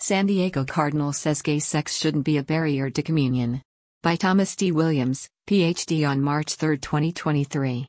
San Diego Cardinal says gay sex shouldn't be a barrier to communion. By Thomas D. Williams, Ph.D. on March 3, 2023.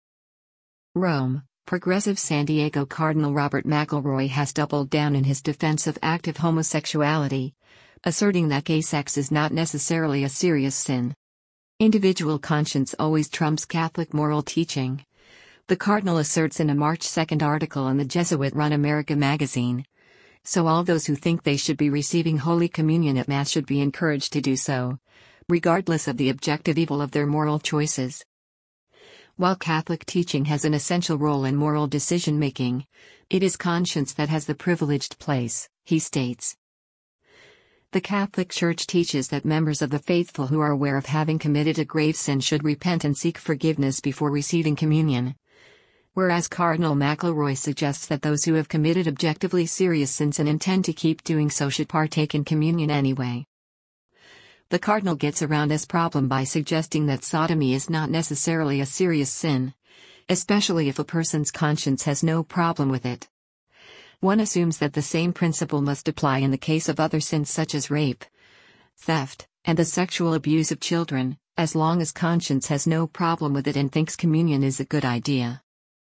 Rome, progressive San Diego Cardinal Robert McElroy has doubled down in his defense of active homosexuality, asserting that gay sex is not necessarily a serious sin. Individual conscience always trumps Catholic moral teaching. The Cardinal asserts in a March 2 article in the Jesuit-run America magazine. So all those who think they should be receiving Holy Communion at Mass should be encouraged to do so, regardless of the objective evil of their moral choices. While Catholic teaching has an essential role in moral decision-making, it is conscience that has the privileged place, he states. The Catholic Church teaches that members of the faithful who are aware of having committed a grave sin should repent and seek forgiveness before receiving communion. Whereas Cardinal McElroy suggests that those who have committed objectively serious sins and intend to keep doing so should partake in communion anyway. The Cardinal gets around this problem by suggesting that sodomy is not necessarily a serious sin, especially if a person's conscience has no problem with it. One assumes that the same principle must apply in the case of other sins such as rape, theft, and the sexual abuse of children, as long as conscience has no problem with it and thinks communion is a good idea.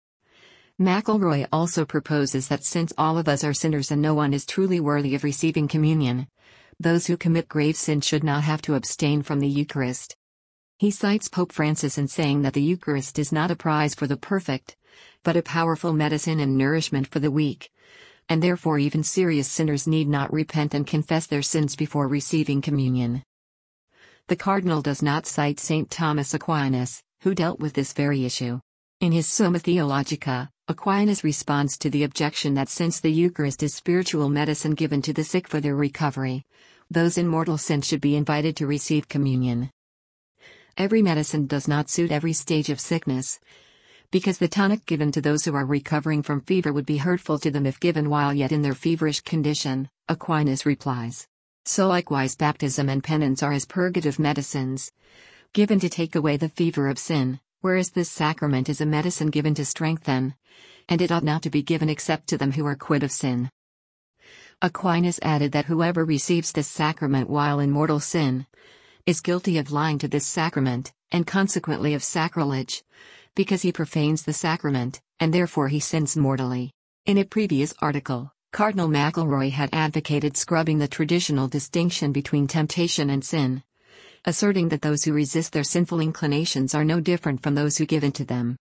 McElroy also proposes that since all of us are sinners and no one is truly worthy of receiving communion, those who commit grave sin should not have to abstain from the Eucharist. He cites Pope Francis in saying that the Eucharist is not a prize for the perfect, but a powerful medicine and nourishment for the weak, and therefore even serious sinners need not repent and confess their sins before receiving communion. The Cardinal does not cite St. Thomas Aquinas, who dealt with this very issue. In his Summa Theologica, Aquinas responds to the objection that since the Eucharist is spiritual medicine given to the sick for their recovery, those in mortal sin should be invited to receive communion. Every medicine does not suit every stage of sickness, because the tonic given to those who are recovering from fever would be hurtful to them if given while yet in their feverish condition, Aquinas replies. So likewise baptism and penance are as purgative medicines, given to take away the fever of sin, whereas this sacrament is a medicine given to strengthen, and it ought not to be given except to them who are quit of sin. Aquinas added that whoever receives this sacrament while in mortal sin is guilty of lying to this sacrament, and consequently of sacrilege, because he profanes the sacrament, and therefore he sins mortally. In a previous article, Cardinal McElroy had advocated scrubbing the traditional distinction between temptation and sin, asserting that those who resist their sinful inclinations are no different from those who give in to them.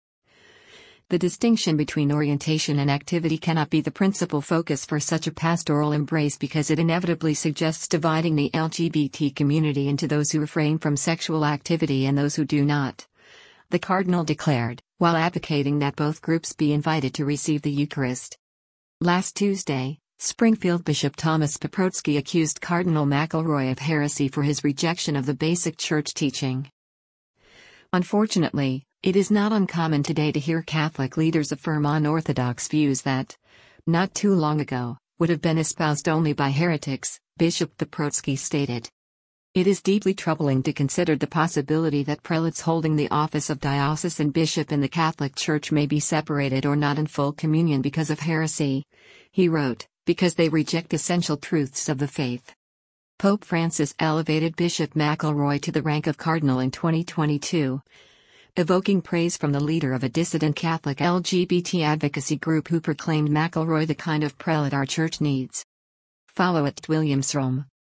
The distinction between orientation and activity cannot be the principal focus for such a pastoral embrace because it inevitably suggests dividing the LGBT community into those who refrain from sexual activity and those who do not, the Cardinal declared, while advocating that both groups be invited to receive the Eucharist. Last Tuesday, Springfield Bishop Thomas Paprocki accused Cardinal McElroy of heresy for his rejection of the basic church teaching. Unfortunately, it is not uncommon today to hear Catholic leaders affirm unorthodox views that, not too long ago, would have been espoused only by heretics, Bishop Paprocki stated. It is deeply troubling to consider the possibility that prelates holding the office of diocesan bishop in the Catholic Church may be separated or not in full communion because of heresy, he wrote, because they reject essential truths of the faith. Pope Francis elevated Bishop McElroy to the rank of cardinal in 2022, evoking praise from the leader of a dissident Catholic LGBT advocacy group who proclaimed McElroy the kind of prelate our church needs. Follow @WilliamsRome.